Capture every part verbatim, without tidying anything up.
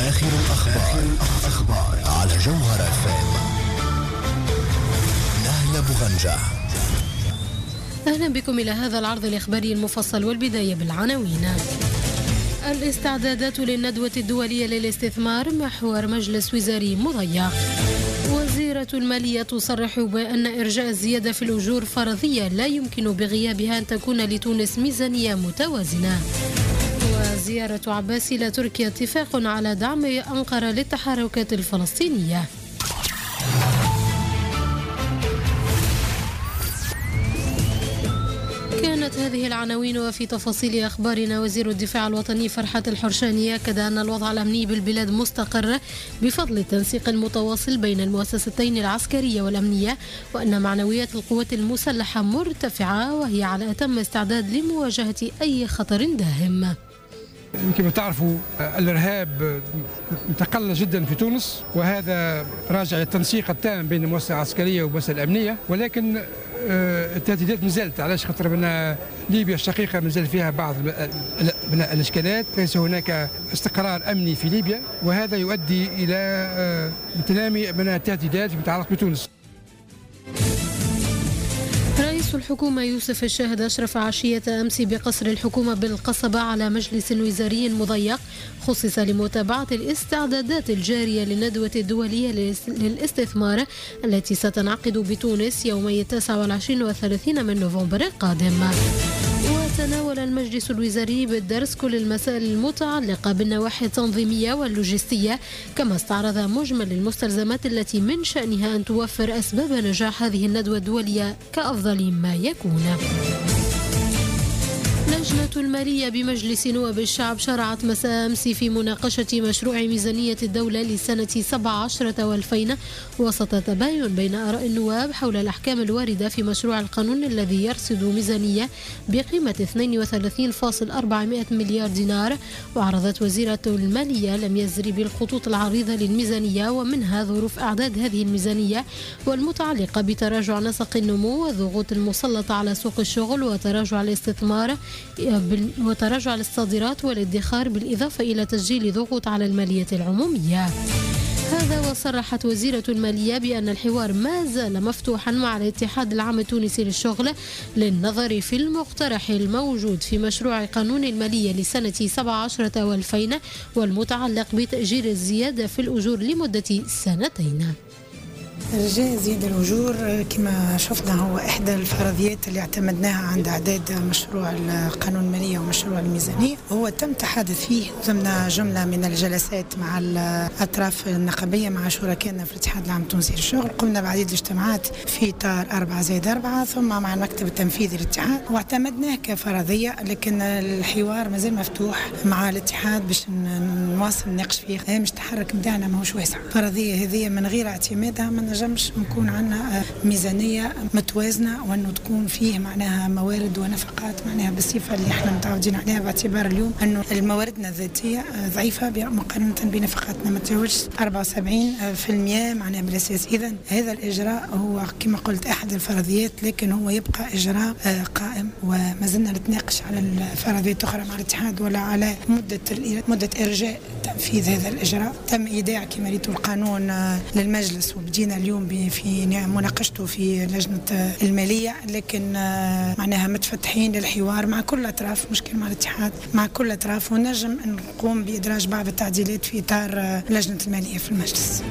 آخر الأخبار, الأخبار على جوهر اف ام. نهلة بوغنجة. أهلا بكم إلى هذا العرض الإخباري المفصل، والبداية بالعناوين. الاستعدادات للندوة الدولية للاستثمار محور مجلس وزاري مضيق. وزيرة المالية تصرح بأن إرجاء الزيادة في الأجور فرضية لا يمكن بغيابها أن تكون لتونس ميزانية متوازنة. وزيارة عباس إلى تركيا اتفاق على دعم أنقرة للتحركات الفلسطينية. كانت هذه العناوين. وفي تفاصيل أخبارنا، وزير الدفاع الوطني فرحات الحرشاني أكد أن الوضع الأمني بالبلاد مستقر بفضل التنسيق المتواصل بين المؤسستين العسكرية والأمنية، وأن معنويات القوات المسلحة مرتفعة وهي على أتم استعداد لمواجهة أي خطر داهم. كما تعرفوا الإرهاب متقلص جدا في تونس، وهذا راجع للتنسيق التام بين المؤسسة العسكرية والمؤسسة الأمنية، ولكن التهديدات مازالت. علاش؟ خاطر من ليبيا الشقيقة مازال فيها بعض من الإشكالات، ليس هناك استقرار أمني في ليبيا، وهذا يؤدي إلى تنامي من التهديدات المتعلقة بتونس. رئيس الحكومة يوسف الشاهد أشرف عشية أمس بقصر الحكومة بالقصبة على مجلس وزاري مضيق خصص لمتابعة الاستعدادات الجارية للندوة الدولية للاستثمار التي ستنعقد بتونس يومي التاسع والعشرين والثلاثين من نوفمبر القادم. وتناول المجلس الوزاري بالدرس كل المسائل المتعلقة بالنواحي التنظيمية واللوجستية، كما استعرض مجمل المستلزمات التي من شأنها أن توفر أسباب نجاح هذه الندوة الدولية كأفضل ما يكون. لجنة المالية بمجلس نواب الشعب شرعت مساء أمس في مناقشة مشروع ميزانية الدولة لسنة سبعة عشر والفين، وسط تباين بين آراء النواب حول الأحكام الواردة في مشروع القانون الذي يرصد ميزانية بقيمة اثنين وثلاثين فاصلة أربعمائة مليار دينار. وعرضت وزيرة المالية لم يزري بالخطوط العريضة للميزانية، ومنها ظروف إعداد هذه الميزانية والمتعلقة بتراجع نسق النمو والضغوط المسلطة على سوق الشغل وتراجع الاستثمار وتراجع الصادرات والادخار، بالإضافة إلى تسجيل ضغوط على المالية العمومية. هذا وصرحت وزيرة المالية بأن الحوار ما زال مفتوحا مع الاتحاد العام التونسي للشغل للنظر في المقترح الموجود في مشروع قانون المالية لسنة سبعة عشر والفين والمتعلق بتأجيل الزيادة في الأجور لمدة سنتين. رجاء زيادة الأجور كما شفنا هو إحدى الفرضيات اللي اعتمدناها عند إعداد مشروع القانون المالية ومشروع الميزانية. هو تم تحدث فيه ضمن جملة من الجلسات مع الأطراف النقابية مع شركائنا في الاتحاد العام التونسي للشغل. قمنا بعديد الاجتماعات في إطار أربعة زائد أربعة ثم مع المكتب التنفيذي للاتحاد، واعتمدناه كفرضية، لكن الحوار مازال مفتوح مع الاتحاد باش نواصل نناقش فيه. مش تحرك متاعنا ماهوش واسع. فرضية هذه من غير اعتمادها من نجمش نكون عندنا ميزانية متوازنة، وأنه تكون فيه معناها موارد ونفقات معناها بالصفة اللي احنا متعودين عليها، باعتبار اليوم أنه المواردنا الذاتية ضعيفة مقارنة بنفقاتنا، ما تجاوزش أربعة وسبعين بالمئة معناها بالأساس. إذن هذا الإجراء هو كما قلت أحد الفرضيات، لكن هو يبقى إجراء قائم، وما زلنا نتناقش على الفرضيات أخرى مع الاتحاد ولا على مدة مدة إرجاء تنفيذ هذا الإجراء. تم إيداع كما ريتوا القانون للمجلس، وبدينا اليوم في مناقشته في لجنة المالية، لكن معناها متفتحين للحوار مع كل الأطراف، مشكل مع الاتحاد مع كل الأطراف، ونجم نقوم بإدراج بعض التعديلات في إطار لجنة المالية في المجلس.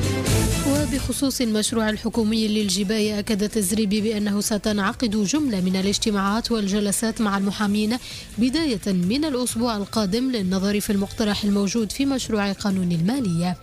وبخصوص المشروع الحكومي للجباية، أكدت الزريبي بأنه ستنعقد جملة من الاجتماعات والجلسات مع المحامين بداية من الأسبوع القادم للنظر في المقترح الموجود في مشروع قانون المالية.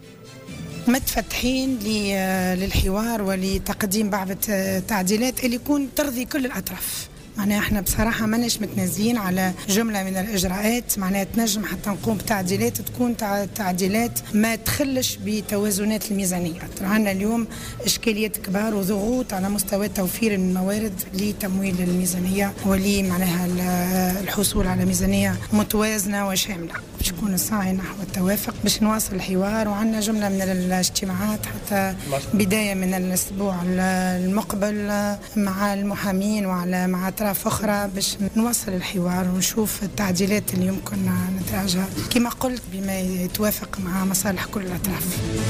متفتحين للحوار ولتقديم بعض التعديلات اللي يكون ترضي كل الأطراف. معناها احنا بصراحة ماناش متنازلين على جملة من الإجراءات، معناها تنجم حتى نقوم بتعديلات تكون تعديلات ما تخلش بتوازنات الميزانية. عندنا اليوم إشكاليات كبار وضغوط على مستوى توفير الموارد لتمويل الميزانية ولي معناها الحصول على ميزانية متوازنة وشاملة. باش يكون السعي نحو التوافق باش نواصل الحوار، وعندنا جملة من الاجتماعات حتى بداية من الأسبوع المقبل مع المحامين وعلى مع أطراف أخرى باش نواصل الحوار ونشوف التعديلات اللي يمكن ندرجها كما قلت بما يتوافق مع مصالح كل الأطراف.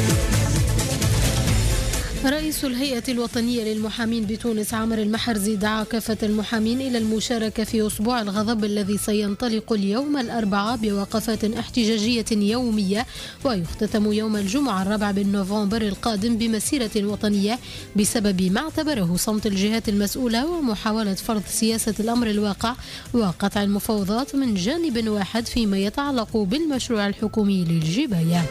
رئيس الهيئة الوطنية للمحامين بتونس عامر المحرزي دعا كافة المحامين إلى المشاركة في أسبوع الغضب الذي سينطلق اليوم الأربعاء بوقفات احتجاجية يومية، ويختتم يوم الجمعة الرابع من نوفمبر القادم بمسيرة وطنية بسبب ما اعتبره صمت الجهات المسؤولة ومحاولة فرض سياسة الأمر الواقع وقطع المفاوضات من جانب واحد فيما يتعلق بالمشروع الحكومي للجباية.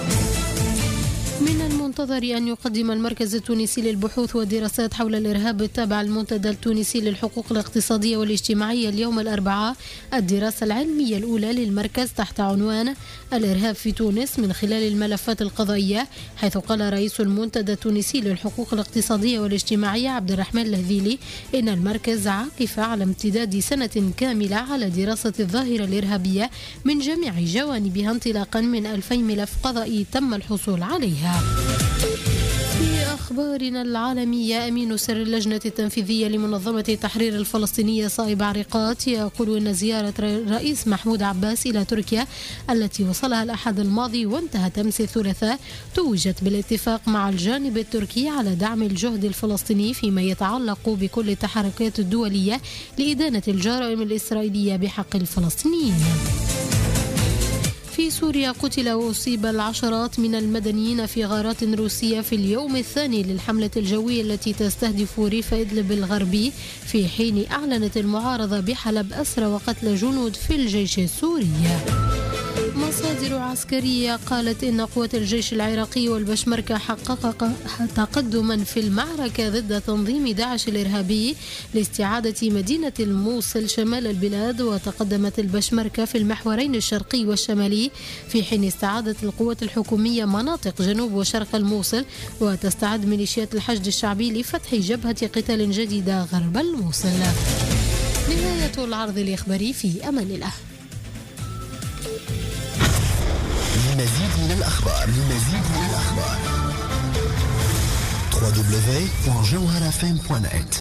من المنتظر أن يقدم المركز التونسي للبحوث والدراسات حول الإرهاب التابع للمنتدى التونسي للحقوق الاقتصادية والاجتماعية اليوم الأربعاء الدراسة العلمية الأولى للمركز تحت عنوان الإرهاب في تونس من خلال الملفات القضائية، حيث قال رئيس المنتدى التونسي للحقوق الاقتصادية والاجتماعية عبد الرحمن الهذيلي إن المركز عاكف على امتداد سنة كاملة على دراسة الظاهرة الإرهابية من جميع جوانبها انطلاقا من ألفين ملف قضائي تم الحصول عليها. في أخبارنا العالمية، أمين سر اللجنة التنفيذية لمنظمة التحرير الفلسطينية صائب عريقات يقول أن زيارة الرئيس محمود عباس إلى تركيا التي وصلها الأحد الماضي وانتهت أمس الثلاثاء توجت بالاتفاق مع الجانب التركي على دعم الجهد الفلسطيني فيما يتعلق بكل التحركات الدولية لإدانة الجرائم الإسرائيلية بحق الفلسطينيين. في سوريا قتل وأصيب العشرات من المدنيين في غارات روسية في اليوم الثاني للحملة الجوية التي تستهدف ريف إدلب الغربي، في حين أعلنت المعارضة بحلب أسرى وقتل جنود في الجيش السوري. مصادر عسكرية قالت إن قوات الجيش العراقي والبشمركة حقق تقدما في المعركة ضد تنظيم داعش الإرهابي لاستعادة مدينة الموصل شمال البلاد، وتقدمت البشمركة في المحورين الشرقي والشمالي، في حين استعادت القوات الحكومية مناطق جنوب وشرق الموصل، وتستعد ميليشيات الحشد الشعبي لفتح جبهة قتال جديدة غرب الموصل. نهاية العرض الإخباري، في أمان الله. للمزيد من الأخبار للمزيد من الأخبار دبليو دبليو دبليو دوت جوهرة إف إم دوت نت